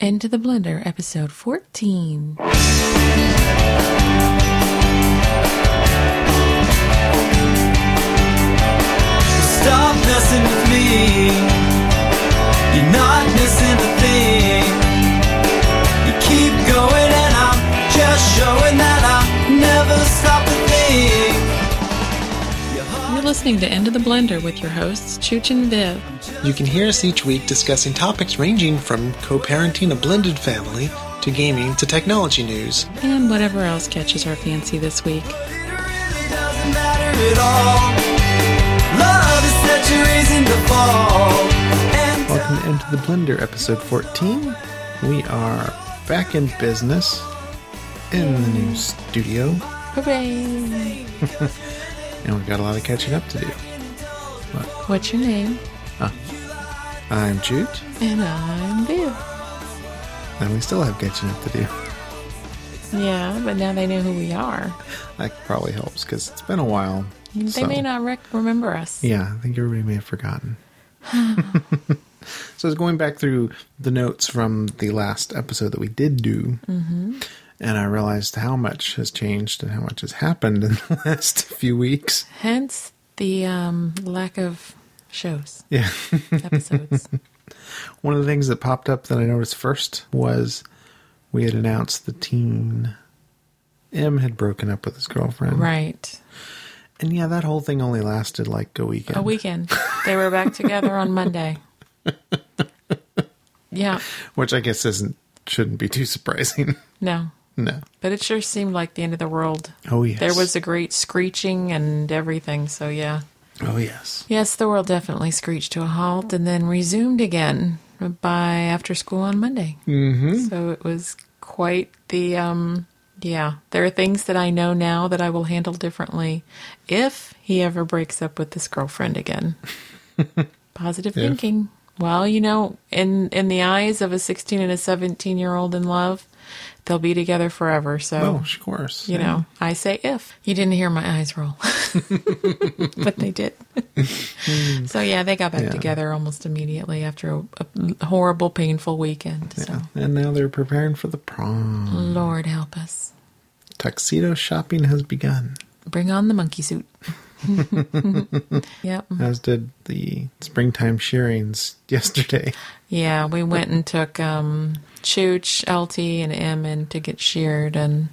Into the Blender, episode 14. Stop messing with me. You're not missing a thing. You keep going and I'm just showing that I never stop to think. You're listening to Into the Blender with your hosts, Chooch and Viv. You can hear us each week discussing topics ranging from co-parenting a blended family to gaming to technology news. And whatever else catches our fancy this week. It really doesn't matter at all. Love is such a reason to fall. And Welcome to Into the Blender, episode 14. We are back in business in the new studio, Hooray! and we've got a lot of catching up to do. What's your name? I'm Chooch, And I'm Viv. and we still have catching up to do. Yeah, but now they know who we are. That probably helps, because it's been a while. They may not remember us. Yeah, I think everybody may have forgotten. So I was going back through the notes from the last episode that we did do, and I realized how much has changed and how much has happened in the last few weeks. Hence the lack of shows, Yeah. episodes. One of the things that popped up that I noticed first was we had announced the teen M had broken up with his girlfriend. Right. And yeah, that whole thing only lasted like a weekend. A weekend. They were back together on Monday. Yeah. Which I guess shouldn't be too surprising. No. No. But it sure seemed like the end of the world. Oh, yes. There was a great screeching and everything, so yeah. Oh, yes. Yes, the world definitely screeched to a halt and then resumed again by after school on Monday. Mm-hmm. So it was quite the, yeah. There are things that I know now that I will handle differently if he ever breaks up with this girlfriend again. Positive thinking. Well, you know, in the eyes of a 16 and a 17-year-old in love, they'll be together forever. So, Oh, of course. you know, I say if. You didn't hear my eyes roll. But they did. So, yeah, they got back together almost immediately after a horrible, painful weekend. So, Yeah. And now they're preparing for the prom. Lord help us. Tuxedo shopping has begun, Bring on the monkey suit. Yep. as did the springtime shearings yesterday. Yeah, we went and took Chooch, LT, and Em in to get sheared, and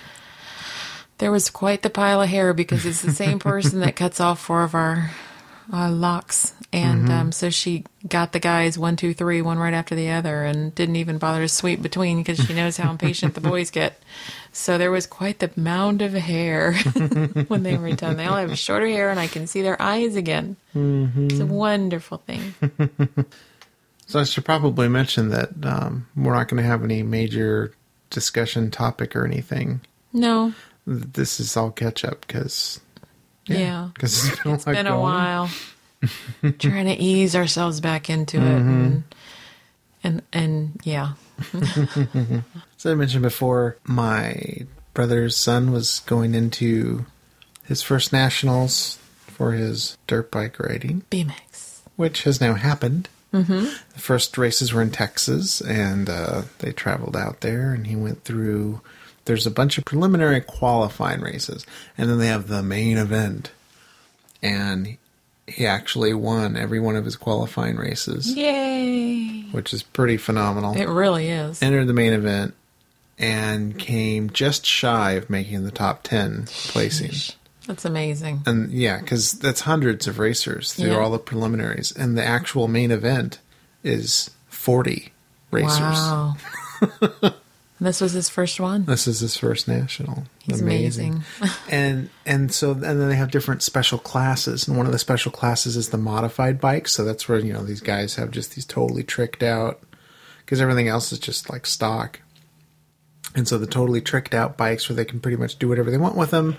there was quite the pile of hair because it's the same person that cuts off 4 of our locks. And so she got the guys 1, 2, 3, one right after the other, and didn't even bother to sweep between because she knows how impatient the boys get. So there was quite the mound of hair when they were done. They all have shorter hair, and I can see their eyes again. It's a wonderful thing. So I should probably mention that we're not going to have any major discussion topic or anything. No. This is all catch up because Yeah. because it's Been a while. Trying to ease ourselves back into it. And yeah. So I mentioned before, my brother's son was going into his first nationals for his dirt bike riding, BMX. which has now happened. The first races were in Texas, and they traveled out there, and he went through. There's a bunch of preliminary qualifying races, and then they have the main event. And he actually won every one of his qualifying races, Yay. which is pretty phenomenal. It really is. Entered the main event and came just shy of making the top 10 placing. That's amazing. And yeah, because that's hundreds of racers through Yeah. all the preliminaries. And the actual main event is 40 racers. Wow. This was his first one. This is his first national. He's amazing. and then they have different special classes, and one of the special classes is the modified bike. So that's where, you know, these guys have just these totally tricked out, because everything else is just like stock. And so the totally tricked out bikes where they can pretty much do whatever they want with them.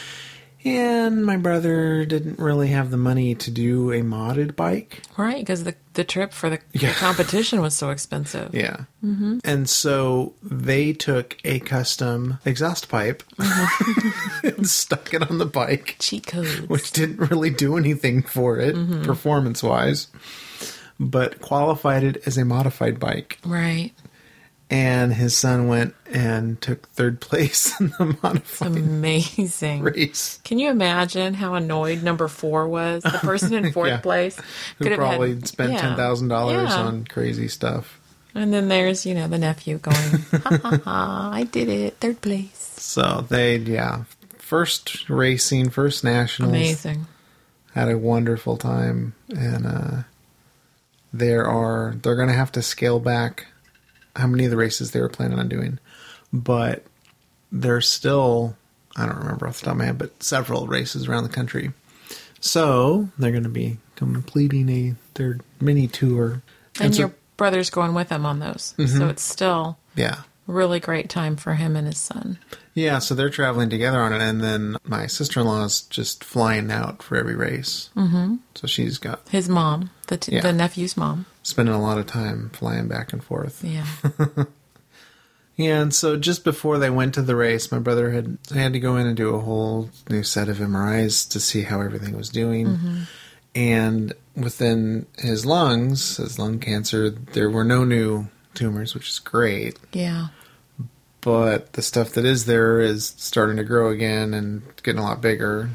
And my brother didn't really have the money to do a modded bike. Right, because the trip for the competition was so expensive. Yeah. Mm-hmm. And so they took a custom exhaust pipe and stuck it on the bike, Cheat codes. which didn't really do anything for it, performance-wise, but qualified it as a modified bike. Right. And his son went and took third place in the modified Amazing. race. Can you imagine how annoyed number 4 was? The person in fourth Yeah. place Who could have probably had, spent yeah. $10,000 Yeah. on crazy stuff. And then there's, the nephew going, ha ha ha, I did it, third place. So first racing, first nationals. Amazing. Had a wonderful time. And they're going to have to scale back how many of the races they were planning on doing. But there's still, I don't remember off the top of my head, but several races around the country. So they're going to be completing their mini tour. And so, your brother's going with him on those. So it's still yeah. really great time for him and his son. Yeah, so they're traveling together on it. And then my sister-in-law is just flying out for every race. Mm-hmm. So she's got... His mom, Yeah. the nephew's mom. spending a lot of time flying back and forth. Yeah. Yeah, and so just before they went to the race, my brother had to go in and do a whole new set of MRIs to see how everything was doing. Mm-hmm. And within his lungs, his lung cancer, there were no new tumors, which is great. Yeah. But the stuff that is there is starting to grow again and getting a lot bigger.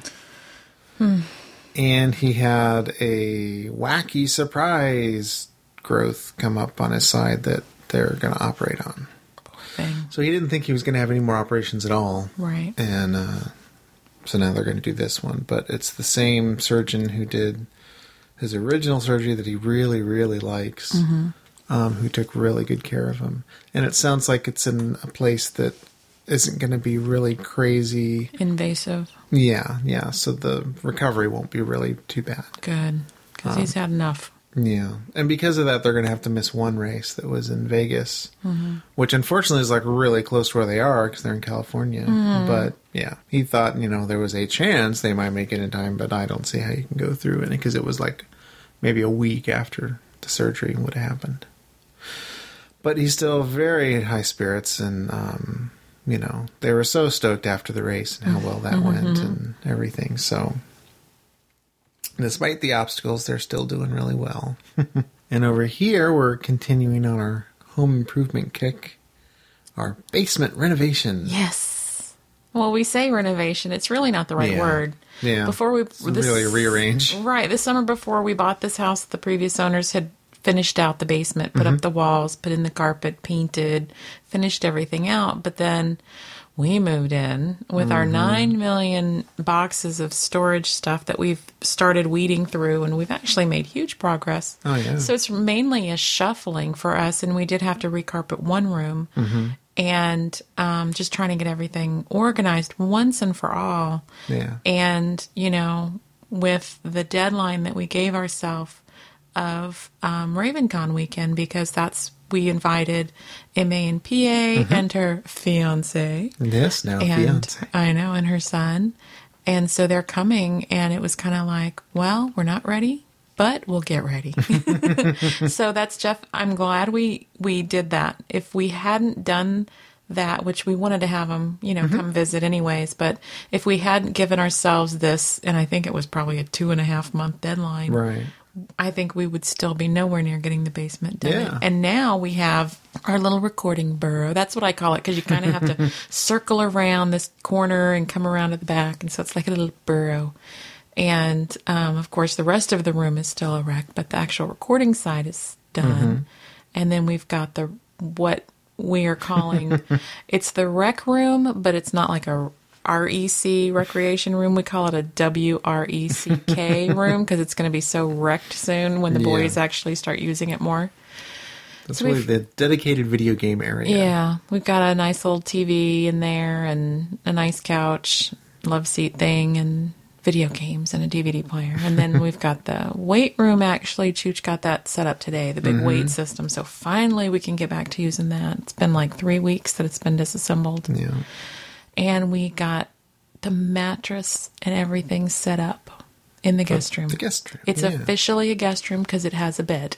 And he had a wacky surprise growth come up on his side that they're going to operate on. Thing. So he didn't think he was going to have any more operations at all. Right. And so now they're going to do this one. But it's the same surgeon who did his original surgery that he really, really likes, who took really good care of him. And it sounds like it's in a place that isn't going to be really crazy. Invasive. Yeah. So the recovery won't be really too bad. Good. Because he's had enough. Yeah. And because of that, they're going to have to miss one race that was in Vegas, which unfortunately is like really close to where they are because they're in California. But yeah, he thought, there was a chance they might make it in time, but I don't see how you can go through it because it was like maybe a week after the surgery would have happened. But he's still very high spirits and, they were so stoked after the race and how well that went and everything. So despite the obstacles, they're still doing really well. And over here, we're continuing on our home improvement kick, our basement renovation. Yes. Well, we say renovation. It's really not the right word. Yeah. Before we really rearrange. Right. This summer before we bought this house, the previous owners had finished out the basement, put up the walls, put in the carpet, painted, finished everything out. But then we moved in with our 9 million boxes of storage stuff that we've started weeding through, and we've actually made huge progress. Oh, yeah. So it's mainly a shuffling for us, and we did have to recarpet one room. And just trying to get everything organized once and for all. Yeah. And, with the deadline that we gave ourselves of RavenCon weekend, because we invited MA and PA and her fiance. Yes, now And fiance. I know, and her son. And so they're coming, and it was kind of like, well, we're not ready, but we'll get ready. So that's Jeff. I'm glad we did that. If we hadn't done that, which we wanted to have them, come visit anyways, but if we hadn't given ourselves this, and I think it was probably a 2.5 month deadline, Right. I think we would still be nowhere near getting the basement done. Yeah. And now we have our little recording burrow. That's what I call it, because you kind of have to circle around this corner and come around to the back. And so it's like a little burrow. And, of course, the rest of the room is still a wreck, but the actual recording side is done. And then we've got what we are calling, it's the rec room, but it's not like a REC, recreation room. We call it a WRECK room because it's going to be so wrecked soon when the boys actually start using it more. That's So really we've- the dedicated video game area. Yeah, we've got a nice little TV in there and a nice couch, love seat thing, and video games and a DVD player. And then we've got the weight room. Actually, Chooch got that set up today, the big weight system. So finally we can get back to using that. It's been like 3 weeks that it's been disassembled. Yeah. And we got the mattress and everything set up in the guest room. The guest room. It's yeah. officially a guest room because it has a bed.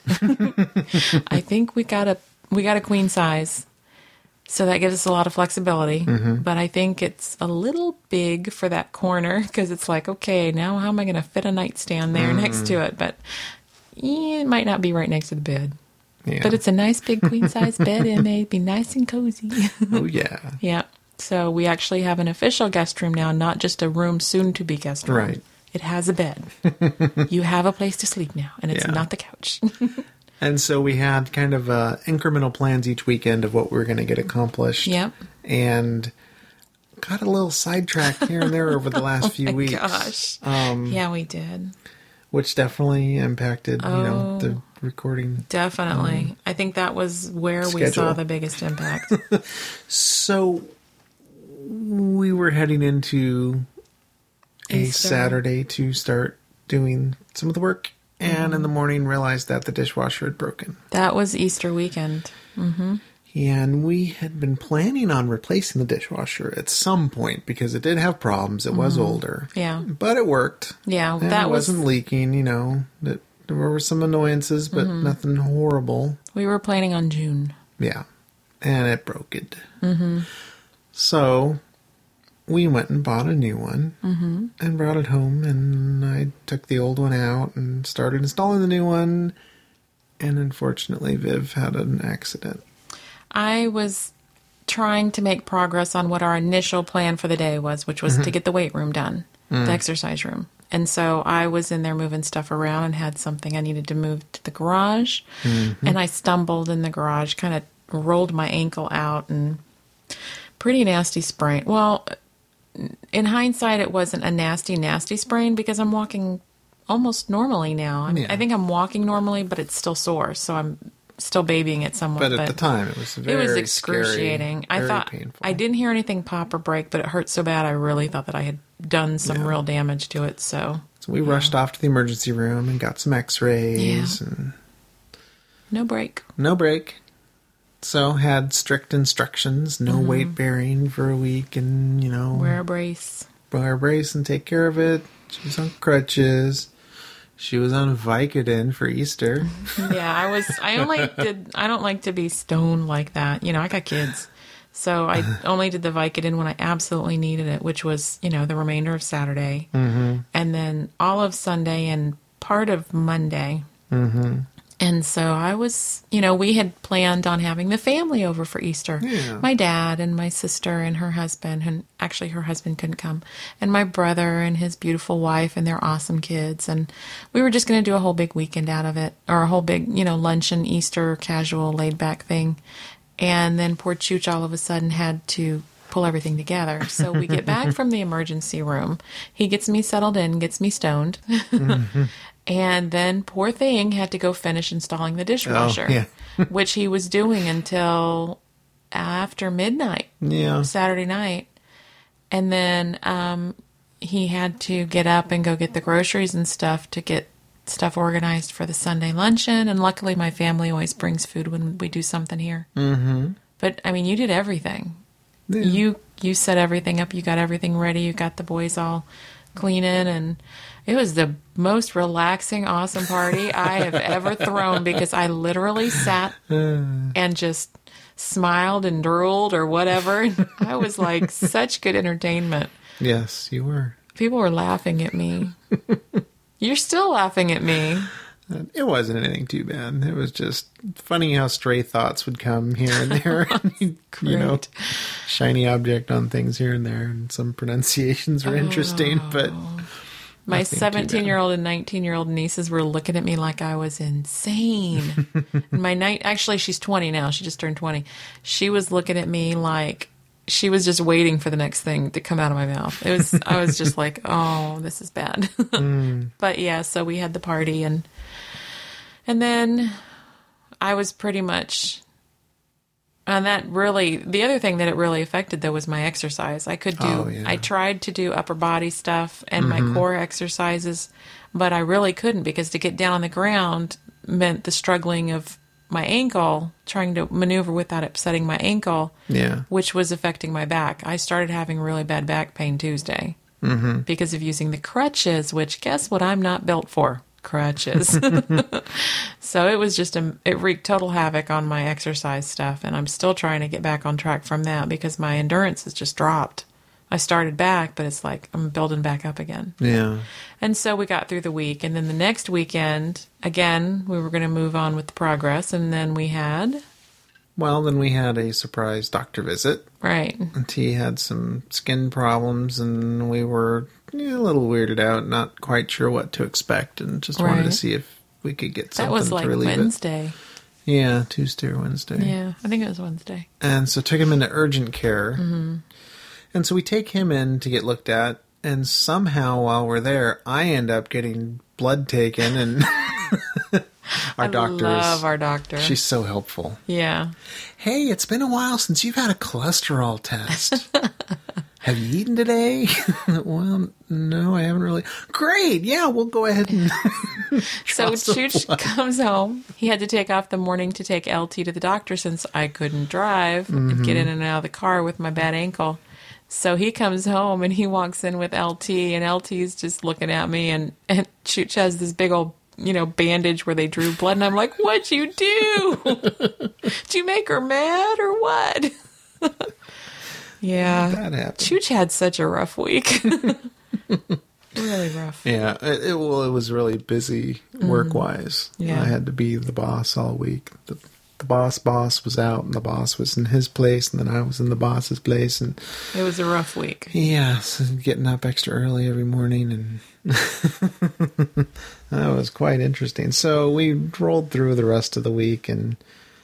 I think we got a queen size, so that gives us a lot of flexibility. But I think it's a little big for that corner because it's like, okay, now how am I going to fit a nightstand there next to it? But it might not be right next to the bed. Yeah. But it's a nice big queen size bed, and it'd be nice and cozy. Oh, yeah. Yeah. So we actually have an official guest room now, not just a room soon to be guest room. Right. It has a bed. You have a place to sleep now, and it's Yeah. not the couch. And so we had kind of incremental plans each weekend of what we were going to get accomplished. Yep. And got a little sidetracked here and there over the last few weeks. Gosh. Yeah, we did. Which definitely impacted, the recording. Definitely. I think that was where we schedule. saw the biggest impact. So we were heading into a Easter. Saturday to start doing some of the work. And in the morning realized that the dishwasher had broken. That was Easter weekend. And we had been planning on replacing the dishwasher at some point because it did have problems. It was older. Yeah. But it worked. Yeah, And that it wasn't leaking, There were some annoyances, but nothing horrible. we were planning on June. Yeah. And it broke it. So we went and bought a new one and brought it home. And I took the old one out and started installing the new one. And unfortunately, Viv had an accident. I was trying to make progress on what our initial plan for the day was, which was to get the weight room done, the exercise room. And so I was in there moving stuff around and had something I needed to move to the garage. And I stumbled in the garage, kind of rolled my ankle out, and pretty nasty sprain. Well, in hindsight, it wasn't a nasty sprain because I'm walking almost normally now. Yeah. I think I'm walking normally, but it's still sore. So I'm still babying it somewhat. But at the time, it was very it was excruciating. Scary, I thought painful. I didn't hear anything pop or break, but it hurt so bad. I really thought that I had done some real damage to it. So we rushed off to the emergency room and got some x-rays and no break. no break. So had strict instructions, no weight bearing for a week, and Wear a brace. wear a brace and take care of it. She was on crutches. She was on Vicodin for Easter. Yeah, I don't like to be stoned like that. I got kids. So I only did the Vicodin when I absolutely needed it, which was, the remainder of Saturday. And then all of Sunday and part of Monday. And so I was, we had planned on having the family over for Easter. Yeah. My dad and my sister and her husband, and actually her husband couldn't come, and my brother and his beautiful wife and their awesome kids. And we were just going to do a whole big weekend out of it, or a whole big, luncheon, Easter, casual, laid back thing. And then poor Chooch all of a sudden had to pull everything together. So we get back from the emergency room. He gets me settled in, gets me stoned. And then poor thing had to go finish installing the dishwasher, which he was doing until after midnight, Saturday night. And then he had to get up and go get the groceries and stuff to get stuff organized for the Sunday luncheon. And luckily my family always brings food when we do something here. But, you did everything. Yeah. You set everything up. You got everything ready. You got the boys all cleaning, and it was the most relaxing, awesome party I have ever thrown because I literally sat and just smiled and drooled or whatever. I was like such good entertainment. Yes, you were. People were laughing at me. You're still laughing at me. It wasn't anything too bad. It was just funny how stray thoughts would come here and there. Shiny object on things here and there, and some pronunciations were interesting, but my 17-year-old and 19-year-old nieces were looking at me like I was insane. And actually, she's 20 now. She just turned 20. She was looking at me like she was just waiting for the next thing to come out of my mouth. I was just like, oh, this is bad. But yeah, so we had the party, and then I was pretty much, and the other thing that it really affected though was my exercise. I tried to do upper body stuff and my core exercises, but I really couldn't because to get down on the ground meant the struggling of my ankle, trying to maneuver without upsetting my ankle, which was affecting my back. I started having really bad back pain Tuesday because of using the crutches, which guess what I'm not built for? Crutches. So it was just it wreaked total havoc on my exercise stuff, and I'm still trying to get back on track from that because my endurance has just dropped. I started back, but it's like I'm building back up again. Yeah. And so we got through the week. And then the next weekend, again, we were going to move on with the progress. And then we had... Well, then we had a surprise doctor visit. Right. And he had some skin problems, and we were a little weirded out, not quite sure what to expect, and just wanted to see if we could get something that was like to relieve Wednesday. it. Yeah, Tuesday or Wednesday. Yeah, I think it was Wednesday. And so took him into urgent care. Mm-hmm. And so we take him in to get looked at, and somehow while we're there, I end up getting blood taken, and I love our doctor. She's so helpful. Yeah. Hey, it's been a while since you've had a cholesterol test. Have you eaten today? Well, no, I haven't really. Great. Yeah, we'll go ahead and So Chooch comes home. He had to take off the morning to take LT to the doctor since I couldn't drive and get in and out of the car with my bad ankle. So he comes home and he walks in with LT, and LT's just looking at me, and Chooch has this big old, bandage where they drew blood, and I'm like, what'd you do? Did you make her mad or what? Yeah. That happened. Chooch had such a rough week. Really rough. Yeah, it was really busy work-wise. Yeah. I had to be the boss all week. The boss was out, and the boss was in his place, and then I was in the boss's place, and It was a rough week. yeah, so getting up extra early every morning, and that was quite interesting. So we rolled through the rest of the week, and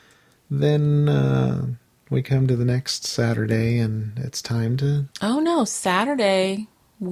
then we come to the next Saturday, and it's time to... Oh, no. Saturday,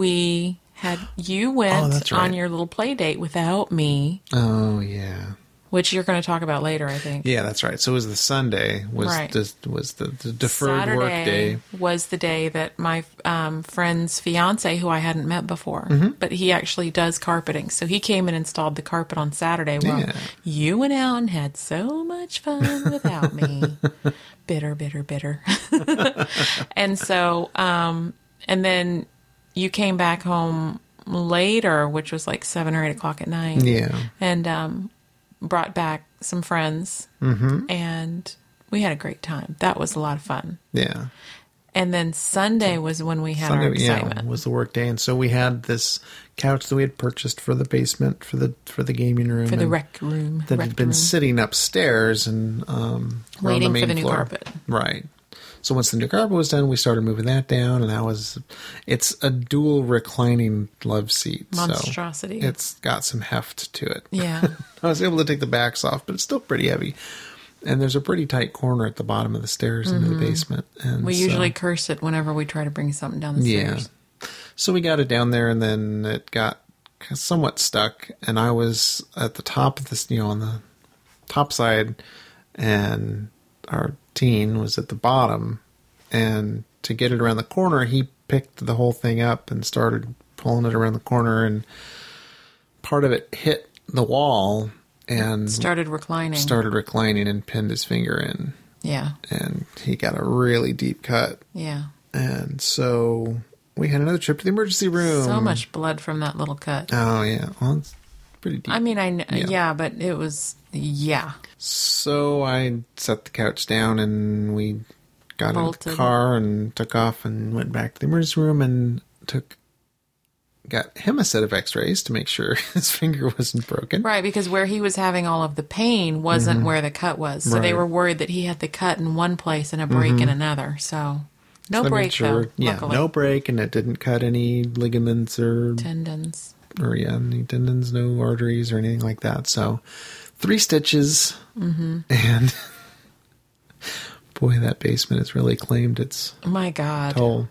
you went that's right. on your little play date without me, Oh, yeah. which you're going to talk about later, I think. Yeah, that's right. So it was the Sunday, Right. was the deferred Saturday work day. was the day that my friend's fiance, who I hadn't met before, but he actually does carpeting. So he came and installed the carpet on Saturday while Yeah. you went out and had so much fun without me. Bitter, bitter, bitter. And so, and then you came back home later, which was like 7 or 8 o'clock at night. Yeah. And brought back some friends, and we had a great time. That was a lot of fun. Yeah. And then Sunday was when we had our excitement. was the work day, and so we had this couch that we had purchased for the basement for the gaming room, For the and rec room. that rec had been room. sitting upstairs and on Waiting the main for the new floor. carpet. Right. So once the new carpet was done, we started moving that down, and it's a dual reclining love seat. Monstrosity. So it's got some heft to it. Yeah. I was able to take the backs off, but it's still pretty heavy. And there's a pretty tight corner at the bottom of the stairs into the basement. And We usually curse it whenever we try to bring something down the stairs. So we got it down there, and then it got somewhat stuck, and I was at the top of this, on the top side, and our teen was at the bottom, and to get it around the corner, he picked the whole thing up and started pulling it around the corner, and part of it hit the wall and Started reclining. And pinned his finger in, Yeah. and he got a really deep cut. Yeah. And so we had another trip to the emergency room. So much blood from that little cut. Oh, yeah. Well, it's pretty deep. I mean, Yeah. but it was, yeah. So I set the couch down, and we got in the car and took off and went back to the emergency room and got him a set of x-rays to make sure his finger wasn't broken. Right, because where he was having all of the pain wasn't where the cut was. So they Right. were worried that he had the cut in one place and a break in another. So no So I made break, though, Yeah, luckily. no break, and it didn't cut any ligaments or Tendons. any tendons, no arteries or anything like that. So 3 stitches, and boy, that basement has really claimed its My God. toll.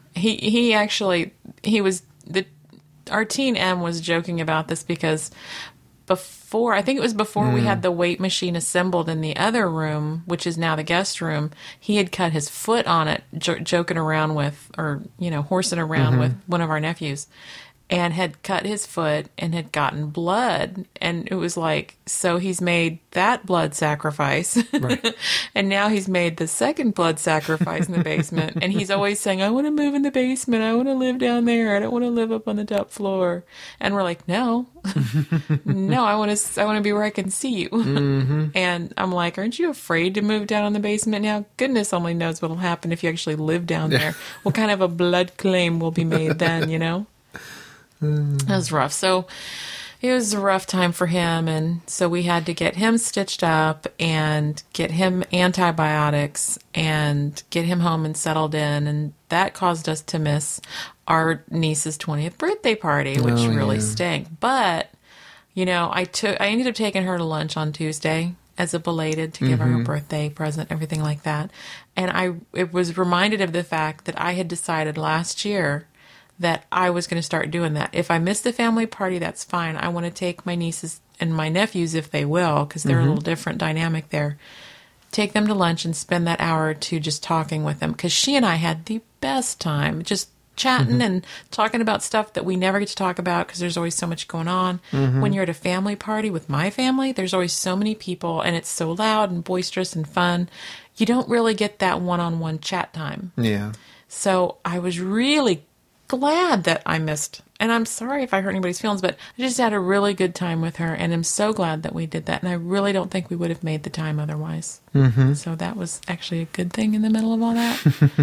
Our teen M was joking about this because before we had the weight machine assembled in the other room, which is now the guest room, he had cut his foot on it, joking around with, or, horsing around with one of our nephews. and had cut his foot and had gotten blood. And it was like, so he's made that blood sacrifice. Right. And now he's made the second blood sacrifice in the basement. And he's always saying, I want to move in the basement. I want to live down there. I don't want to live up on the top floor. And we're like, no, no, I want to be where I can see you. Mm-hmm. And I'm like, aren't you afraid to move down in the basement now? Goodness only knows what'll happen if you actually live down there. What kind of a blood claim will be made then, you know? That was rough. So it was a rough time for him. And so we had to get him stitched up and get him antibiotics and get him home and settled in. And that caused us to miss our niece's 20th birthday party, which really stank. But, you know, I ended up taking her to lunch on Tuesday as a belated to give her a birthday present, everything like that. And it was reminded of the fact that I had decided last year that I was going to start doing that. If I miss the family party, that's fine. I want to take my nieces and my nephews, if they will, because they're a little different dynamic there, take them to lunch and spend that hour or two just talking with them. Because she and I had the best time, just chatting and talking about stuff that we never get to talk about because there's always so much going on. When you're at a family party with my family, there's always so many people, and it's so loud and boisterous and fun. You don't really get that one-on-one chat time. Yeah. So I was really glad that I missed, and I'm sorry if I hurt anybody's feelings, but I just had a really good time with her, and I'm so glad that we did that, and I really don't think we would have made the time otherwise. So that was actually a good thing in the middle of all that.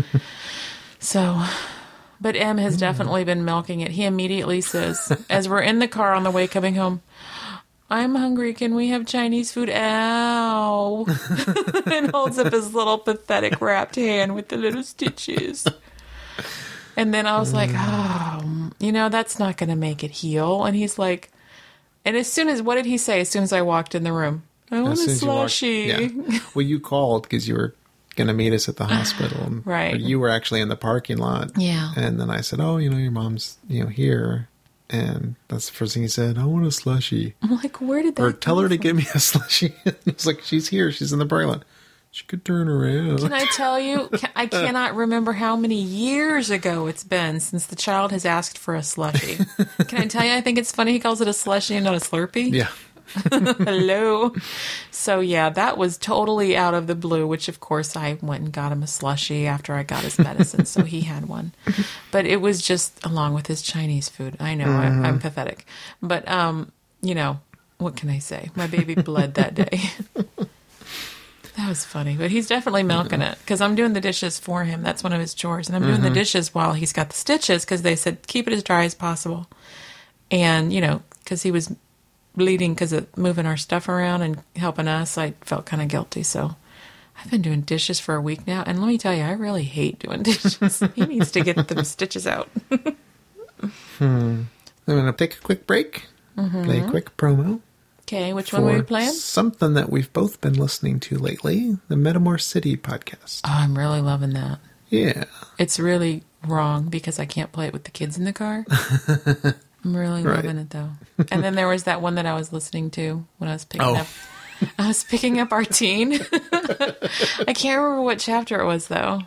But M has definitely been milking it. He immediately says, as we're in the car on the way coming home, I'm hungry. Can we have Chinese food? Ow. And holds up his little pathetic wrapped hand with the little stitches. And then I was like, oh, you know, that's not going to make it heal. And he's like, and as soon as, what did he say as soon as I walked in the room? I want a slushy. Well, you called because you were going to meet us at the hospital. Right. But you were actually in the parking lot. Yeah. And then I said, oh, you know, your mom's, you know, here. And that's the first thing he said, I want a slushy. I'm like, where did that Or tell her to from? give me a slushy. It's like, she's here. She's in the parking lot. She could turn around. Can I tell you, I cannot remember how many years ago it's been since the child has asked for a slushie. Can I tell you, I think it's funny he calls it a slushie and not a Slurpee. Yeah. Hello. So yeah, that was totally out of the blue, which of course I went and got him a slushie after I got his medicine, so he had one. But it was just along with his Chinese food. I know, I'm pathetic. But, you know, what can I say? My baby bled that day. That was funny, but he's definitely milking it because I'm doing the dishes for him. That's one of his chores. And I'm doing the dishes while he's got the stitches because they said keep it as dry as possible. And, you know, because he was bleeding because of moving our stuff around and helping us, I felt kind of guilty. So I've been doing dishes for a week now. And let me tell you, I really hate doing dishes. He needs to get them stitches out. I'm going to take a quick break, play a quick promo. Okay, which one were you playing? Something that we've both been listening to lately, the Metamor City podcast. Oh, I'm really loving that. Yeah. It's really wrong because I can't play it with the kids in the car. I'm really loving it though. And then there was that one that I was listening to when I was picking up. I was picking up our teen. I can't remember what chapter it was though.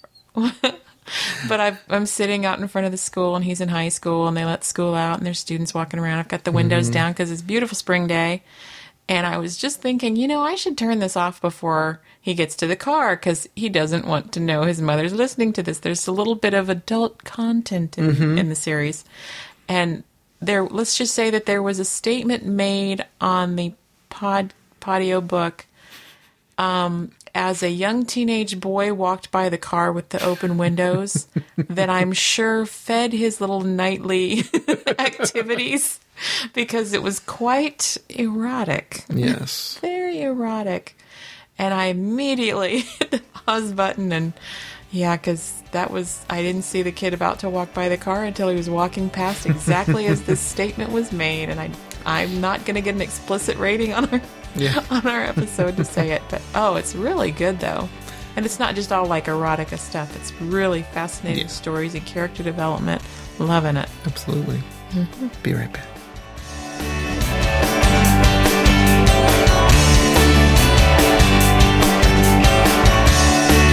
But I'm sitting out in front of the school, and he's in high school, and they let school out, and there's students walking around. I've got the windows down because it's a beautiful spring day. And I was just thinking, you know, I should turn this off before he gets to the car because he doesn't want to know his mother's listening to this. There's a little bit of adult content in the series. And let's just say that there was a statement made on the Podio book as a young teenage boy walked by the car with the open windows that I'm sure fed his little nightly activities because it was quite erotic. Yes. Very erotic. And I immediately hit the pause button and because I didn't see the kid about to walk by the car until he was walking past exactly as this statement was made. And I'm not going to get an explicit rating on our episode to say it, but it's really good though. And it's not just all like erotica stuff. It's really fascinating stories and character development. Loving it. Absolutely. Be right back.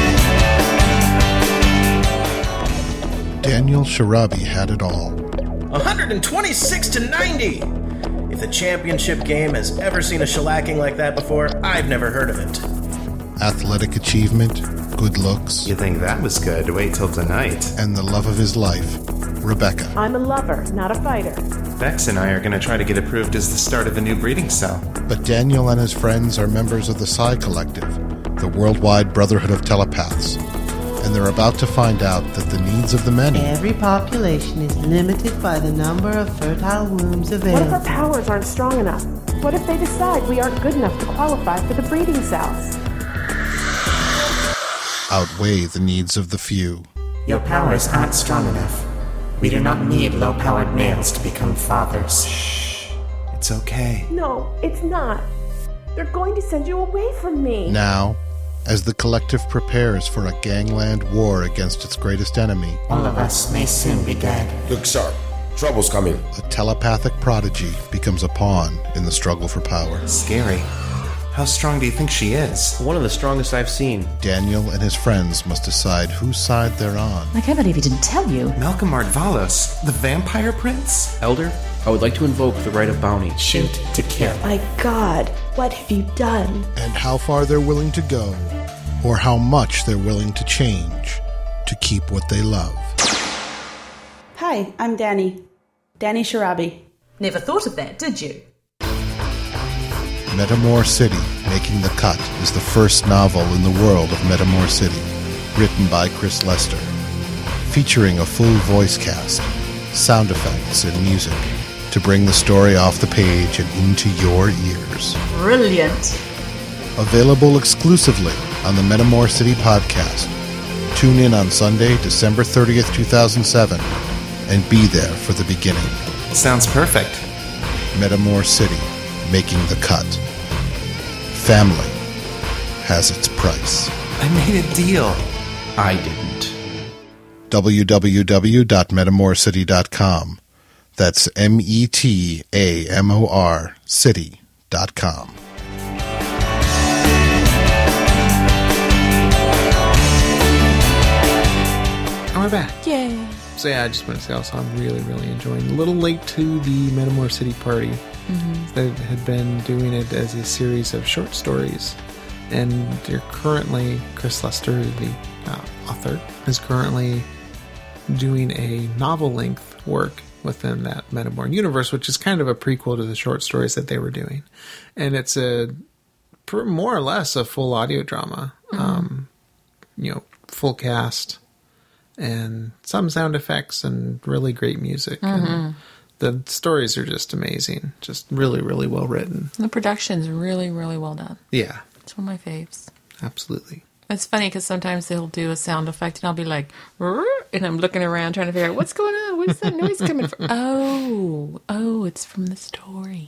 Daniel Sharabi had it all. 126-90! If the championship game has ever seen a shellacking like that before, I've never heard of it. Athletic achievement, good looks, You think that was good? Wait till tonight. and the love of his life, Rebecca. I'm a lover, not a fighter. Bex and I are going to try to get approved as the start of a new breeding cell. But Daniel and his friends are members of the Psi Collective, the worldwide brotherhood of telepaths, and they're about to find out that the needs of the many Every population is limited by the number of fertile wombs What if available. our powers aren't strong enough? What if they decide we aren't good enough to qualify for the breeding cells? outweigh the needs of the few. Your powers aren't strong enough. We do not need low-powered males to become fathers. It's okay. No, it's not. They're going to send you away from me. Now, as the collective prepares for a gangland war against its greatest enemy, All of us may soon be dead. Look sharp. Trouble's coming. a telepathic prodigy becomes a pawn in the struggle for power. Scary. How strong do you think she is? One of the strongest I've seen. Daniel and his friends must decide whose side they're on. I can't believe he didn't tell you. Malcolm Ardvalos, the vampire prince? Elder, I would like to invoke the right of bounty. Shoot to kill. My God, what have you done? And how far they're willing to go, or how much they're willing to change to keep what they love. Hi, I'm Danny. Danny Sharabi. Never thought of that, did you? Metamor City, Making the Cut, is the first novel in the world of Metamor City, written by Chris Lester, featuring a full voice cast, sound effects, and music to bring the story off the page and into your ears. Brilliant. Available exclusively on the Metamor City podcast. Tune in on Sunday, December 30th, 2007, and be there for the beginning. Sounds perfect. Metamor City, Making the Cut. Family has its price. I made a deal. I didn't. www.metamorcity.com. That's METAMOR City.com. And we're back. Yay. So yeah, I just want to say also I'm really, really enjoying. A little late to the Metamor City party. They had been doing it as a series of short stories, and they're currently Chris Lester, the author, is currently doing a novel-length work within that Metamor universe, which is kind of a prequel to the short stories that they were doing, and it's more or less a full audio drama. Full cast and some sound effects and really great music. And the stories are just amazing. Just really, really well written. The production's really, really well done. Yeah, It's one of my faves. absolutely. It's funny because sometimes they'll do a sound effect and I'll be like, "Rrr," and I'm looking around trying to figure out what's going on. Where's that noise coming from? Oh, it's from the story.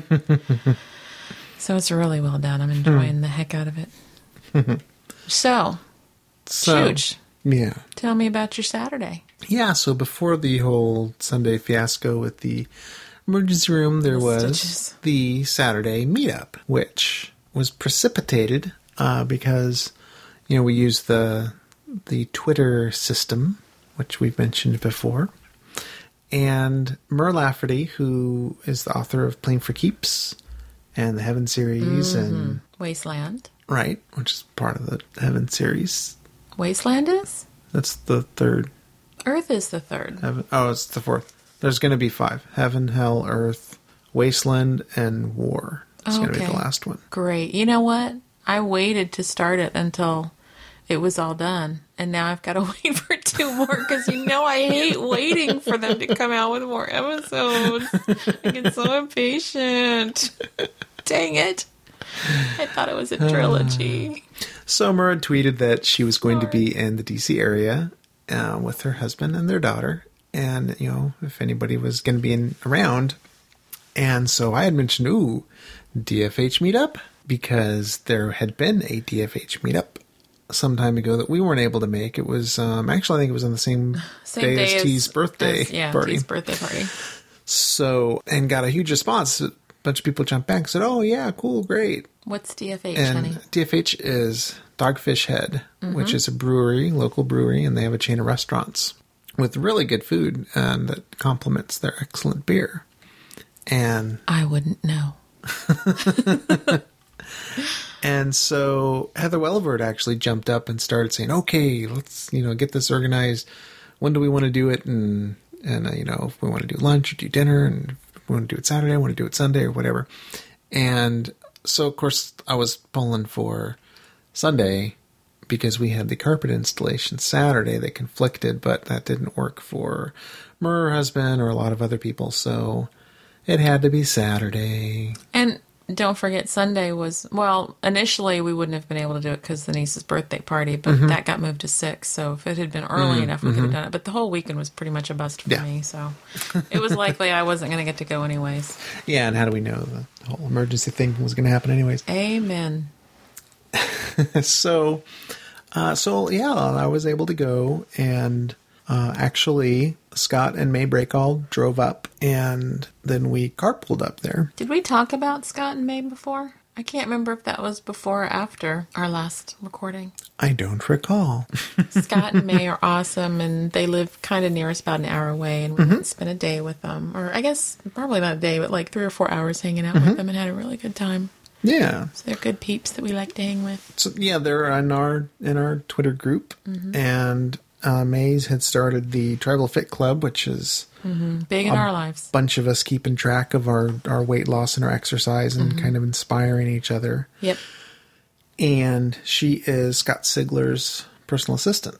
So it's really well done. I'm enjoying the heck out of it. So, Chooch, yeah. tell me about your Saturday. Yeah, so before the whole Sunday fiasco with the emergency room, there was Stitches. the Saturday meetup, which was precipitated because, we use the Twitter system, which we've mentioned before. And Mur Lafferty, who is the author of Playing for Keeps and the Heaven series, and Wasteland. right, which is part of the Heaven series. Wasteland is? That's the third. Earth is the third. Heaven. Oh, it's the fourth. There's going to be 5. Heaven, Hell, Earth, Wasteland, and War. It's going to be the last one. Great. You know what? I waited to start it until it was all done. And now I've got to wait for 2 more because I hate waiting for them to come out with more episodes. I get so impatient. Dang it. I thought it was a trilogy. So Mur tweeted that she was going to be in the DC area with her husband and their daughter. And, if anybody was going to be around. And so I had mentioned, DFH meetup, because there had been a DFH meetup some time ago that we weren't able to make. It was, actually, I think it was on the same day as T's birthday party. T's birthday party. So, and got a huge response. A bunch of people jumped back and said, oh, yeah, cool, great. What's DFH, And honey? DFH is Dogfish Head, which is a brewery, local brewery, and they have a chain of restaurants. with really good food and that complements their excellent beer. And I wouldn't know. And so Heather Wellivert actually jumped up and started saying, okay, let's, get this organized. When do we want to do it? And if we want to do lunch or do dinner, and if we want to do it Saturday, I want to do it Sunday or whatever. And so, of course, I was pulling for Sunday because we had the carpet installation Saturday that conflicted, but that didn't work for her husband or a lot of other people. So it had to be Saturday. And don't forget, Sunday was, initially we wouldn't have been able to do it because the niece's birthday party, but that got moved to 6. So if it had been early enough, we could have done it. But the whole weekend was pretty much a bust for me. So it was likely I wasn't going to get to go anyways. Yeah, and how do we know the whole emergency thing was going to happen anyways? Amen. So I was able to go, and actually Scott and May Breakall drove up, and then we carpooled up there. Did we talk about Scott and May before? I can't remember if that was before or after our last recording. I don't recall. Scott and May are awesome, and they live kind of near us, about an hour away, and we spent a day with them. Or I guess probably not a day, but like 3 or 4 hours hanging out with them and had a really good time. Yeah. So they're good peeps that we like to hang with. So yeah, they're in our Twitter group, and Maze had started the Tribal Fit Club, which is big in our lives. Bunch of us keeping track of our weight loss and our exercise and kind of inspiring each other. Yep. And she is Scott Sigler's personal assistant.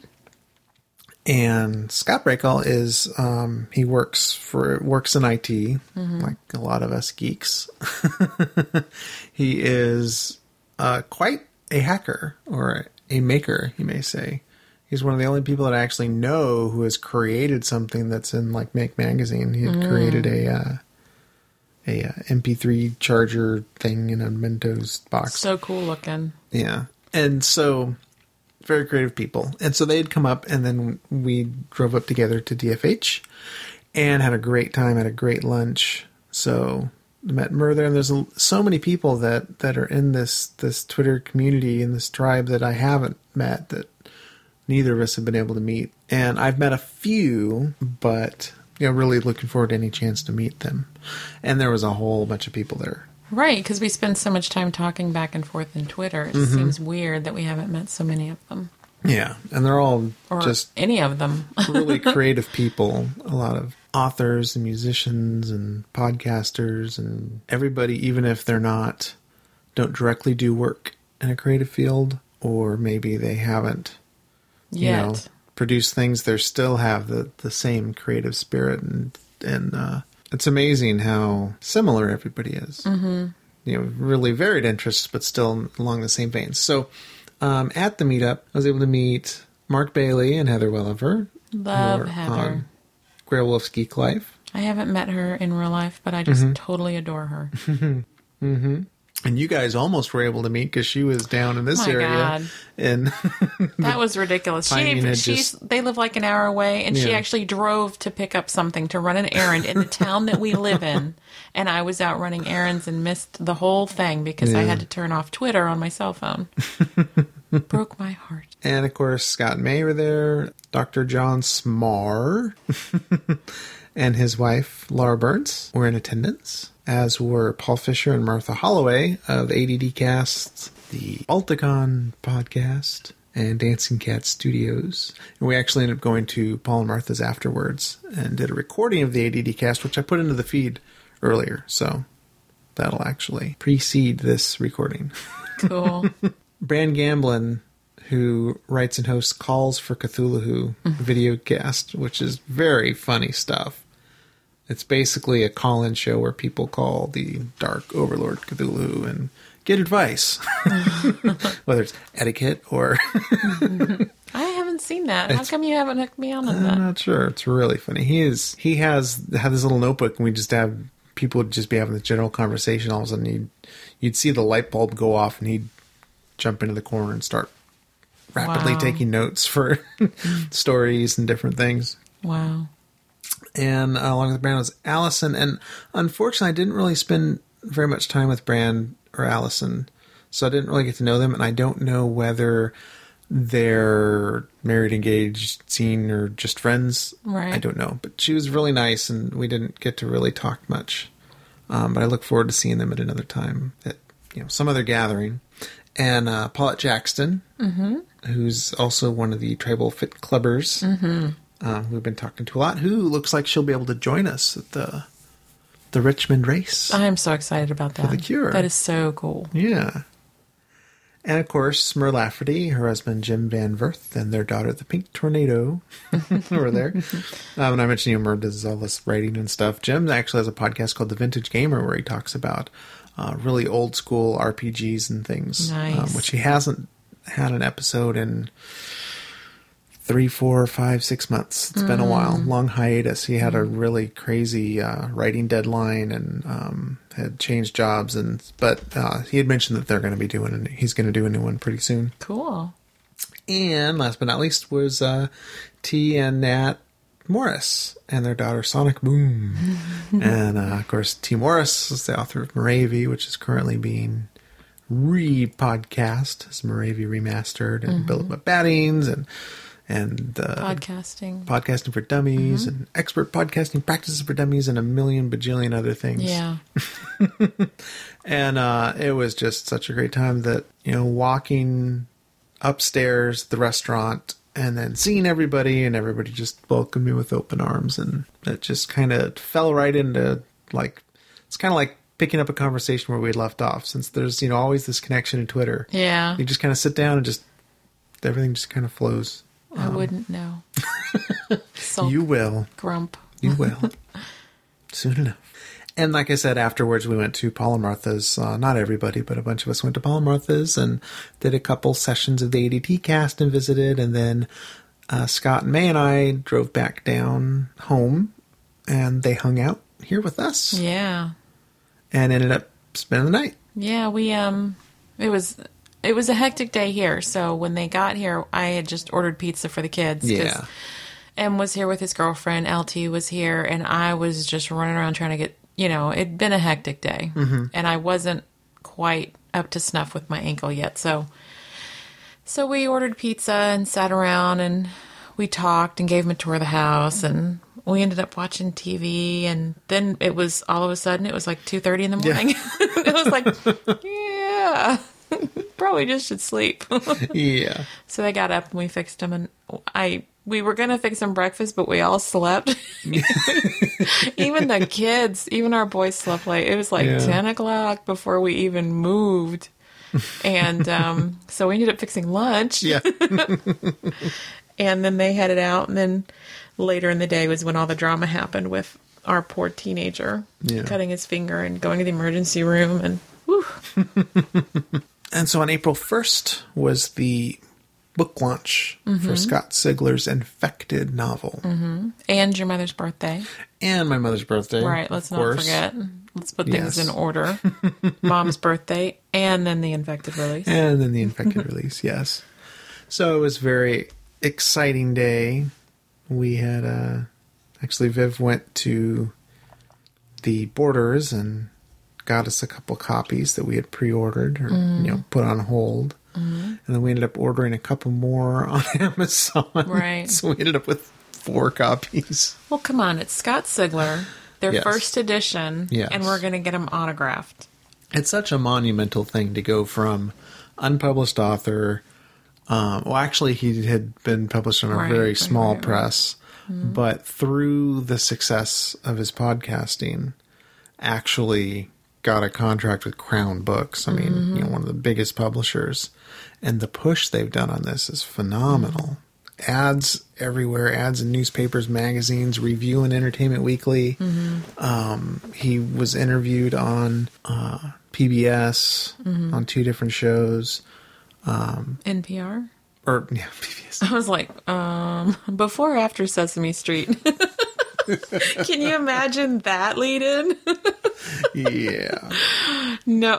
And Scott Breakall is he works in IT, like a lot of us geeks. He is quite a hacker, or a maker, you may say. He's one of the only people that I actually know who has created something that's in like Make Magazine. He had created a MP3 charger thing in a Mentos box. So cool looking. Yeah. And so very creative people. And so they had come up, and then we drove up together to DFH and had a great time, had a great lunch. So I met Mur there, and there's so many people that are in this Twitter community, in this tribe, that I haven't met, that neither of us have been able to meet. And I've met a few, but really looking forward to any chance to meet them. And there was a whole bunch of people there. Right, because we spend so much time talking back and forth in Twitter. It seems weird that we haven't met so many of them. Yeah, and they're all or just any of them. really creative people. A lot of authors and musicians and podcasters and everybody, even if they're don't directly do work in a creative field, or maybe they haven't produced things, they still have the same creative spirit, and it's amazing how similar everybody is. Really varied interests, but still along the same veins. So at the meetup, I was able to meet Mark Bailey and Heather Welliver. Love Heather. Grey Wolf's Geek Life. I haven't met her in real life, but I just totally adore her. And you guys almost were able to meet because she was down in this area. God. And that was ridiculous. They live like an hour away, and she actually drove to pick up something to run an errand in the town that we live in. And I was out running errands and missed the whole thing because I had to turn off Twitter on my cell phone. Broke my heart. And of course, Scott and May were there. Dr. John Smar and his wife, Laura Burns, were in attendance, as were Paul Fisher and Martha Holloway of ADD Casts, the Balticon podcast, and Dancing Cat Studios. And we actually ended up going to Paul and Martha's afterwards and did a recording of the ADD Cast, which I put into the feed earlier. So that'll actually precede this recording. Cool. Bran Gamblin, who writes and hosts Calls for Cthulhu video cast, which is very funny stuff. It's basically a call-in show where people call the Dark Overlord Cthulhu and get advice, whether it's etiquette or... I haven't seen that. How come you haven't hooked me on that? I'm not sure. It's really funny. He has this little notebook, and we just have people would just be having this general conversation. All of a sudden, you'd see the light bulb go off, and he'd jump into the corner and start rapidly taking notes for stories and different things. Wow. And along with Brand was Allison. And unfortunately, I didn't really spend very much time with Brand or Allison, so I didn't really get to know them. And I don't know whether they're married, engaged, seen, or just friends. Right. I don't know. But she was really nice, and we didn't get to really talk much. But I look forward to seeing them at another time at some other gathering. And Paulette Jackson, who's also one of the Tribal Fit Clubbers, who we've been talking to a lot, who looks like she'll be able to join us at the Richmond race. I'm so excited about that. For the Cure. That is so cool. Yeah. And, of course, Mur Lafferty, her husband Jim Van Verth, and their daughter, the Pink Tornado, were there. When I mentioned Mur does all this writing and stuff, Jim actually has a podcast called The Vintage Gamer where he talks about really old-school RPGs and things. Nice. Which he hasn't had an episode in 3, 4, 5, 6 months. It's been a while. Long hiatus. He had a really crazy writing deadline and had changed jobs. But he had mentioned that they're going to be he's going to do a new one pretty soon. Cool. And last but not least was T and Nat Morris and their daughter Sonic Boom. And of course, T. Morris is the author of Moravia, which is currently being re-podcast as Moravia Remastered, and Build Up My Battings, and podcasting for dummies, and expert podcasting practices for dummies, and a million bajillion other things. Yeah. And it was just such a great time that, walking upstairs the restaurant and then seeing everybody, and everybody just welcomed me with open arms, and it just kind of fell right into, it's kind of like picking up a conversation where we left off, since there's, always this connection in Twitter. Yeah. You just kind of sit down and everything just kind of flows. I wouldn't know. You will. Grump. You will. Soon enough. And like I said, afterwards we went to Paul and Martha's. Not everybody, but a bunch of us went to Paul and Martha's and did a couple sessions of the ADT cast and visited. And then Scott and May and I drove back down home, and they hung out here with us. Yeah. And ended up spending the night. Yeah, we it was a hectic day here. So when they got here, I had just ordered pizza for the kids. Yeah. M was here with his girlfriend. LT was here, and I was just running around trying to get, it'd been a hectic day. And I wasn't quite up to snuff with my ankle yet. So we ordered pizza and sat around, and we talked and gave him a tour of the house, and we ended up watching TV. And then it was, all of a sudden, it was like 2:30 in the morning. Yeah. It was like, yeah. Probably just should sleep. Yeah. So they got up and we fixed them, and we were going to fix them breakfast, but we all slept. Even the kids, even our boys slept late. It was like 10 o'clock before we even moved. And so we ended up fixing lunch. Yeah. And then they headed out, and then later in the day was when all the drama happened with our poor teenager cutting his finger and going to the emergency room, and whew. And so on April 1st was the book launch for Scott Sigler's Infected novel. And your mother's birthday. And my mother's birthday. Right, let's not forget. Let's put things in order. Mom's birthday, and then the Infected release. And then the Infected release, yes. So it was a very exciting day. We had, actually Viv went to the Borders and got us a couple copies that we had pre-ordered or put on hold. And then we ended up ordering a couple more on Amazon. Right. So we ended up with 4 copies. Well, come on. It's Scott Sigler, their first edition, and we're going to get them autographed. It's such a monumental thing to go from unpublished author. Well, actually, he had been published on a very small press, but through the success of his podcasting, actually got a contract with Crown Books. I mean, one of the biggest publishers. And the push they've done on this is phenomenal. Ads everywhere, ads in newspapers, magazines, Review and Entertainment Weekly. He was interviewed on PBS on 2 different shows. NPR? Or, yeah, PBS. I was like, before or after Sesame Street? Can you imagine that lead-in? Yeah. No.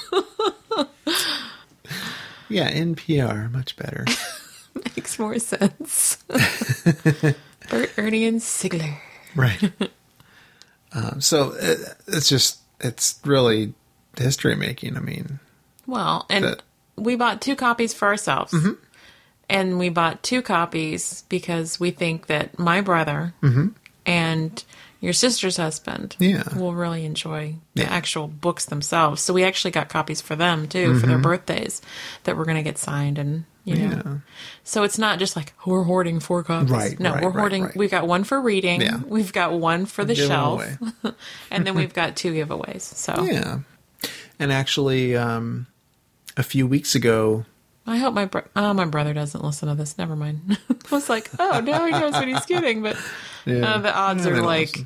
Yeah, NPR, much better. Makes more sense. Bert, Ernie, and Sigler. Right. So it's really history making. I mean, well, and we bought 2 copies for ourselves, And we bought 2 copies because we think that my brother and your sister's husband will really enjoy the actual books themselves. So we actually got copies for them, too, for their birthdays that we're going to get signed. And, you know, so it's not just like we're hoarding 4 copies. Right, no, right, we're hoarding. right. We've got 1 for reading. Yeah. We've got 1 for the Give 'em shelf. away. And then we've got 2 giveaways. So Yeah. And actually, a few weeks ago... I hope my brother doesn't listen to this. Never mind. I was like, oh, now he knows what he's getting. But the odds are like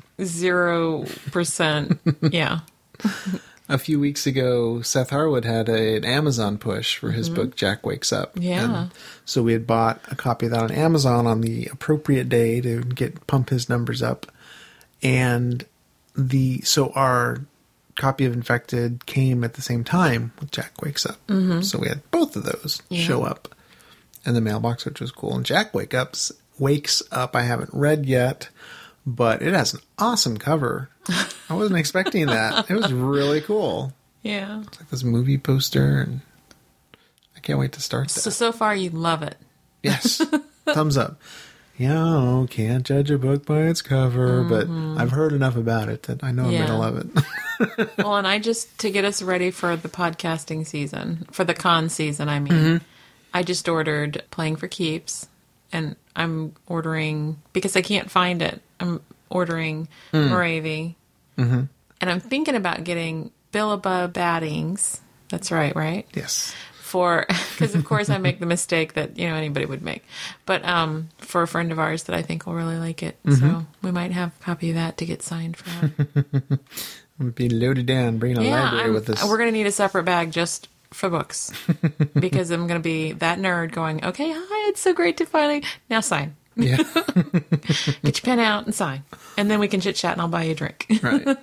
0%. Yeah. A few weeks ago, Seth Harwood had an Amazon push for his book, Jack Wakes Up. Yeah. And so we had bought a copy of that on Amazon on the appropriate day to pump his numbers up. And so our copy of Infected came at the same time with Jack Wakes Up. So we had both of those show up in the mailbox, which was cool. And Jack Wakes Up I haven't read yet, but it has an awesome cover. I wasn't expecting that. It was really cool. Yeah. It's like this movie poster, and I can't wait to start that. So far you love it. Yes. Thumbs up. Yeah, can't judge a book by its cover, but I've heard enough about it that I know I'm going to love it. Well, and to get us ready for the podcasting season, for the con season, I mean, I just ordered Playing for Keeps, and I'm ordering, because I can't find it, I'm ordering Moravi, and I'm thinking about getting Billaba Battings. That's right? Yes. Because of course I make the mistake that, you know, anybody would make. But for a friend of ours that I think will really like it. So we might have a copy of that to get signed for her. I'm going to be loaded down, bringing a library with us. We're going to need a separate bag just for books. Because I'm going to be that nerd going, okay, hi, it's so great to finally... Now sign. Yeah. Get your pen out and sign. And then we can chit-chat and I'll buy you a drink. Right.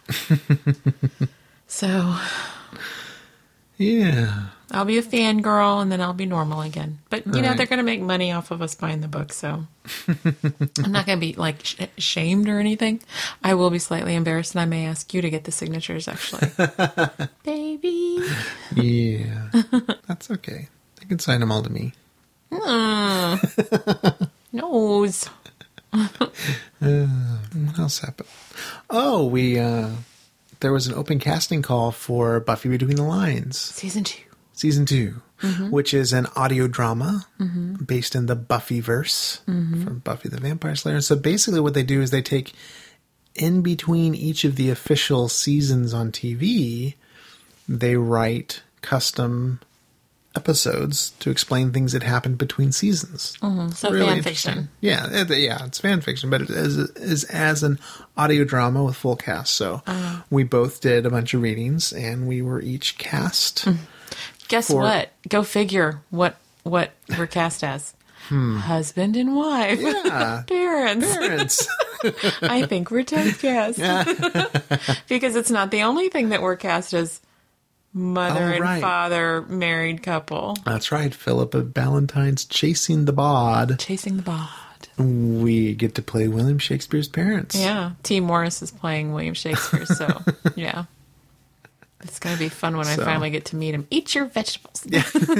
So... Yeah. I'll be a fangirl, and then I'll be normal again. But, you know, they're going to make money off of us buying the book, so I'm not going to be, like, shamed or anything. I will be slightly embarrassed, and I may ask you to get the signatures, actually. Baby. Yeah. That's okay. You can sign them all to me. Nose. What else happened? Oh, there was an open casting call for Buffy Between the Lines. Season 2, which is an audio drama based in the Buffyverse from Buffy the Vampire Slayer. So basically what they do is they take in between each of the official seasons on TV, they write custom episodes to explain things that happened between seasons. So really fan fiction. Yeah, it's fan fiction, but it is as an audio drama with full cast. So we both did a bunch of readings, and we were each cast. Guess what? Go figure what we're cast as. Husband and wife. Yeah. Parents. I think we're typecast. Because it's not the only thing that we're cast as. Mother and father married couple. That's right. Philippa Ballantyne's Chasing the Bod. Chasing the Bod. We get to play William Shakespeare's parents. Yeah. T. Morris is playing William Shakespeare, so yeah. It's going to be fun when I finally get to meet him. Eat your vegetables. Yeah.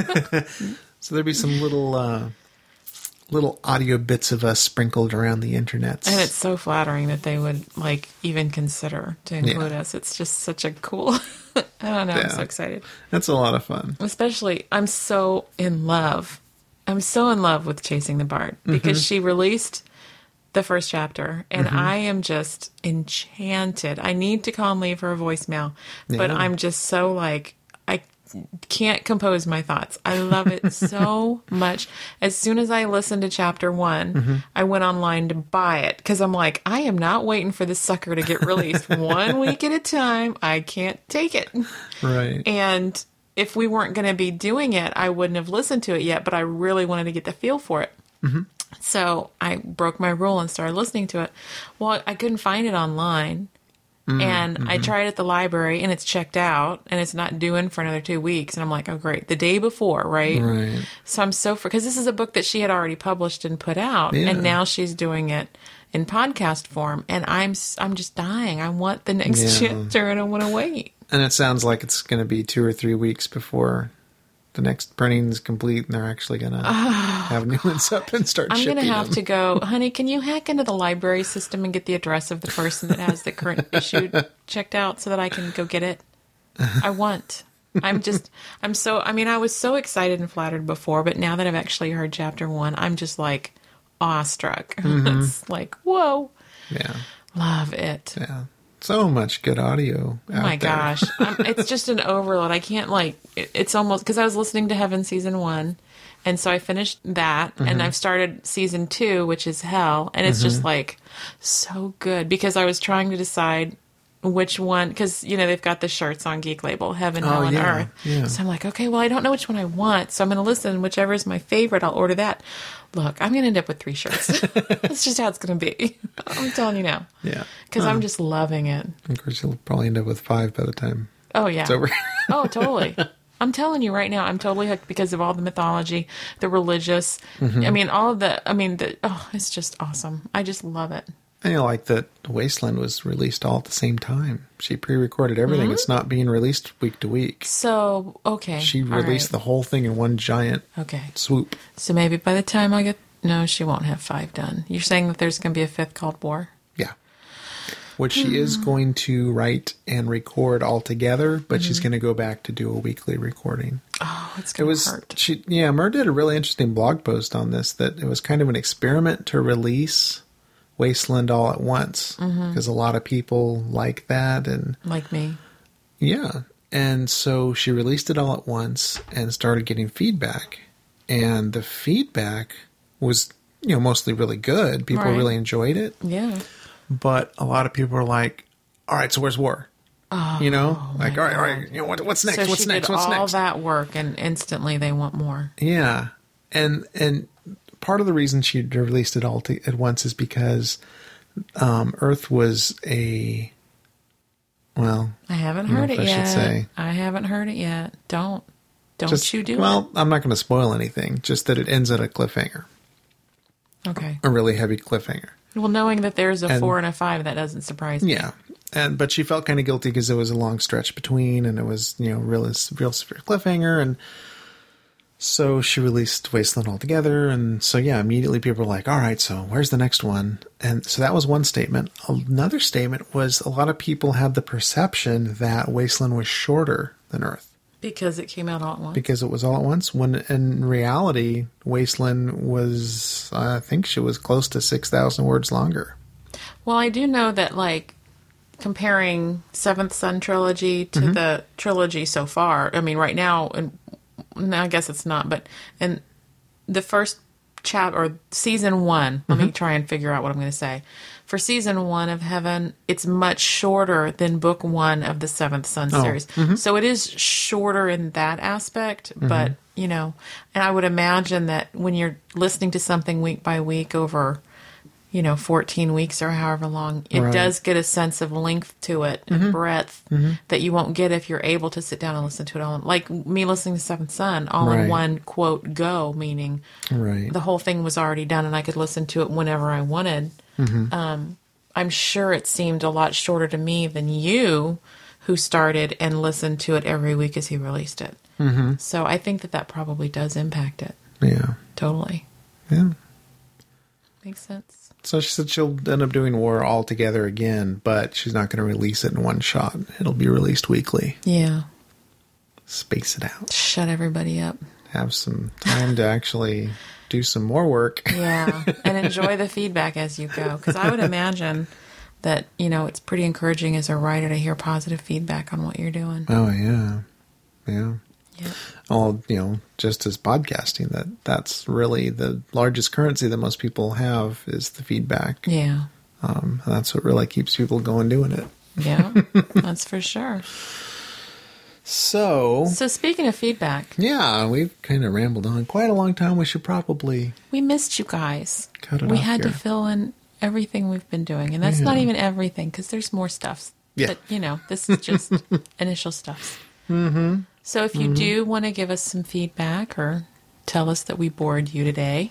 So there'll be some little audio bits of us sprinkled around the internet. And it's so flattering that they would even consider to include us. It's just such a cool... I don't know. I'm so excited. That's a lot of fun. Especially, I'm so in love. I'm so in love with Chasing the Bard because she released the first chapter, and I am just enchanted. I need to call and leave her a voicemail, but I'm just so I can't compose my thoughts. I love it so much. As soon as I listened to chapter 1, I went online to buy it because I'm like, I am not waiting for this sucker to get released 1 week at a time. I can't take it. Right. And if we weren't going to be doing it, I wouldn't have listened to it yet, but I really wanted to get the feel for it. So I broke my rule and started listening to it. Well, I couldn't find it online. And I tried at the library, and it's checked out, and it's not due in for another 2 weeks. And I'm like, oh, great. The day before, right? Right. So I'm so... Because this is a book that she had already published and put out, and now she's doing it in podcast form. And I'm just dying. I want the next chapter, and I want to wait. And it sounds like it's going to be 2 or 3 weeks before the next printing is complete and they're actually going to have new ones up and start I'm shipping going to have them. to go, honey, can you hack into the library system and get the address of the person that has the current issue checked out so that I can go get it? I want. I was so excited and flattered before, but now that I've actually heard chapter 1, I'm just like awestruck. Mm-hmm. It's like, whoa. Yeah. Love it. Yeah. So much good audio. Oh my gosh. It's just an overload. I can't it's almost, because I was listening to Heaven season 1. And so I finished that and I've started season 2, which is Hell. And it's just like so good because I was trying to decide which one, because, they've got the shirts on Geek Label, Heaven, Hell, and Earth. Yeah. So I'm like, okay, well, I don't know which one I want. So I'm going to listen. Whichever is my favorite, I'll order that. Look, I'm going to end up with 3 shirts. That's just how it's going to be. I'm telling you now. Yeah. Because I'm just loving it. Of course, you'll probably end up with 5 by the time it's over. Oh, totally. I'm telling you right now, I'm totally hooked because of all the mythology, the religious. I mean, it's just awesome. I just love it. And I like that Wasteland was released all at the same time. She pre-recorded everything. It's not being released week to week. So, okay. She released the whole thing in one giant swoop. So maybe by the time I get... No, she won't have 5 done. You're saying that there's going to be a 5th called War? Yeah. Which she is going to write and record all together, but she's going to go back to do a weekly recording. Oh, it's going to hurt. Mer did a really interesting blog post on this, that it was kind of an experiment to release Wasteland all at once, because a lot of people like that. And like me. Yeah. And so she released it all at once and started getting feedback. And the feedback was, mostly really good. People really enjoyed it. Yeah. But a lot of people were like, all right, so where's War? Oh, all right, what's next? So What's she next? did What's all next? that work, and instantly they want more. Yeah. And part of the reason she released it all at once is because Earth was I haven't heard it yet. I haven't heard it yet. Don't you do it? Well, I'm not going to spoil anything, just that it ends at a cliffhanger. Okay. A really heavy cliffhanger. Well, knowing that there's a 4 and a 5, that doesn't surprise me. Yeah. But she felt kind of guilty because there was a long stretch between, and it was, real severe cliffhanger, and so she released Wasteland altogether, and so immediately people were like, all right, so where's the next one? And so that was one statement. Another statement was a lot of people had the perception that Wasteland was shorter than Earth. Because it came out all at once? Because it was all at once, when in reality, Wasteland was, I think she was close to 6,000 words longer. Well, I do know that, comparing Seventh Son trilogy to the trilogy so far, I mean, right now, and I guess it's not, but in the first chapter, or season 1, let me try and figure out what I'm going to say. For season 1 of Heaven, it's much shorter than book 1 of the Seventh Son series. So it is shorter in that aspect, but, and I would imagine that when you're listening to something week by week over, 14 weeks or however long, it does get a sense of length to it and breadth that you won't get if you're able to sit down and listen to it all. Like me listening to Seventh Son all in one, quote, go, meaning the whole thing was already done and I could listen to it whenever I wanted. I'm sure it seemed a lot shorter to me than you, who started and listened to it every week as he released it. So I think that probably does impact it. Yeah. Totally. Yeah. Makes sense. So she said she'll end up doing War all together again, but she's not going to release it in one shot. It'll be released weekly. Yeah. Space it out. Shut everybody up. Have some time to actually do some more work. Yeah, and enjoy the feedback as you go. Because I would imagine that, it's pretty encouraging as a writer to hear positive feedback on what you're doing. Oh, yeah. Yeah. Yeah. All, just as podcasting, that's really the largest currency that most people have is the feedback. Yeah. And that's what really keeps people going doing it. Yeah, that's for sure. So speaking of feedback. Yeah, we've kind of rambled on quite a long time. We should probably... We missed you guys. Cut it we off had here. to fill in everything we've been doing. And that's not even everything, because there's more stuff. Yeah. But, this is just initial stuff. So if you do want to give us some feedback or tell us that we bored you today,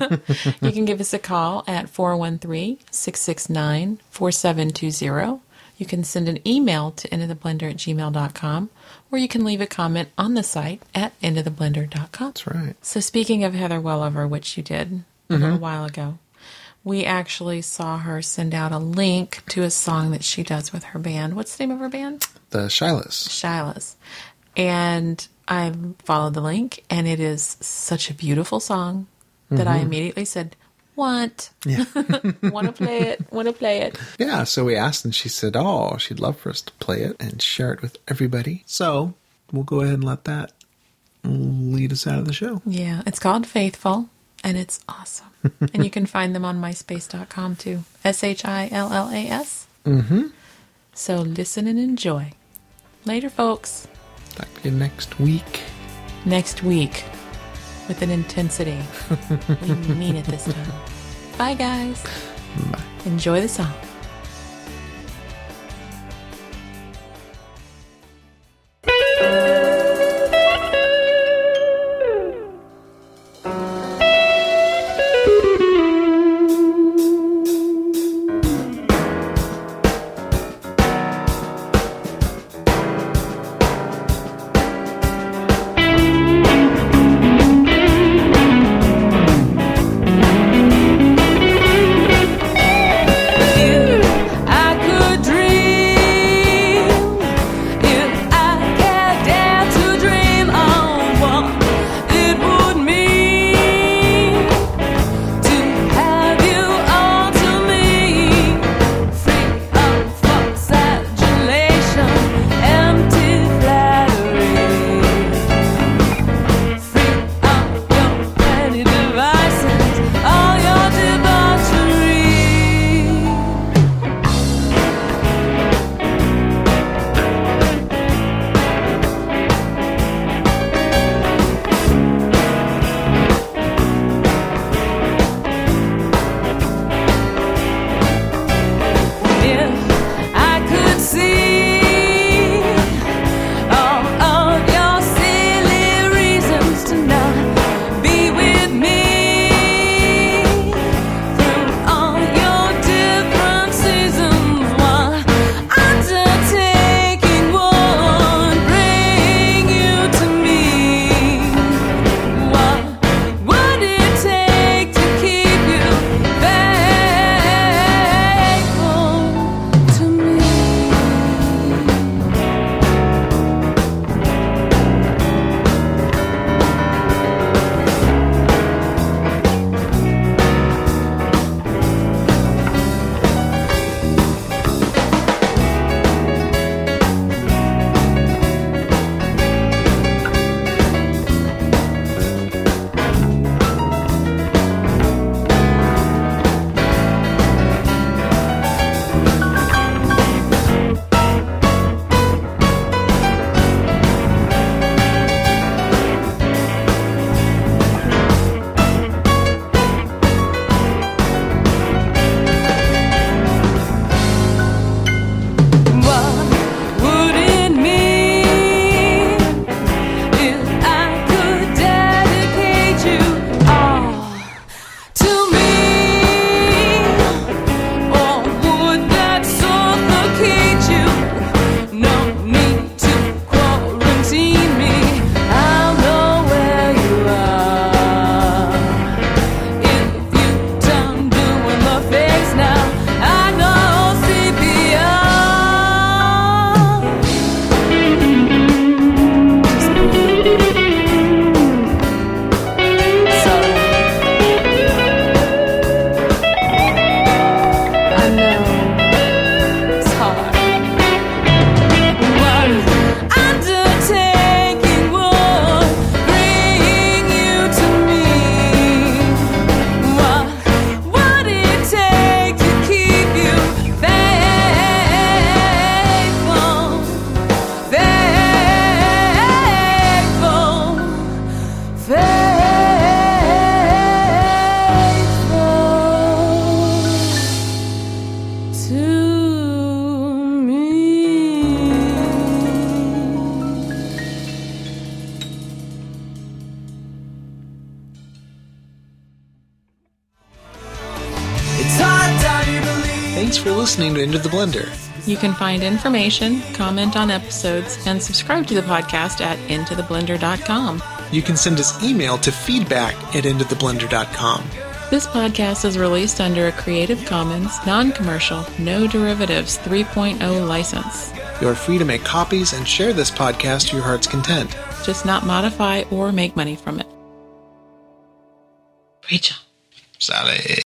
you can give us a call at 413-669-4720. You can send an email to intotheblender@gmail.com, or you can leave a comment on the site at intotheblender.com. That's right. So speaking of Heather Wellover, which you did a little while ago, we actually saw her send out a link to a song that she does with her band. What's the name of her band? The Shyless. Shyless. And I followed the link, and it is such a beautiful song that I immediately said, want to play it. Yeah, so we asked, and she said, oh, she'd love for us to play it and share it with everybody. So we'll go ahead and let that lead us out of the show. Yeah, it's called Faithful, and it's awesome. And you can find them on myspace.com too. SHILLAS. So listen and enjoy. Later, folks. Talk to you next week. Next week. With an intensity. We mean it this time. Bye, guys. Bye. Enjoy the song. Thanks for listening to Into the Blender. You can find information, comment on episodes, and subscribe to the podcast at intotheblender.com. You can send us email to feedback@intotheblender.com. This podcast is released under a Creative Commons, non-commercial, no derivatives 3.0 license. You are free to make copies and share this podcast to your heart's content. Just not modify or make money from it. Rachel. Sally.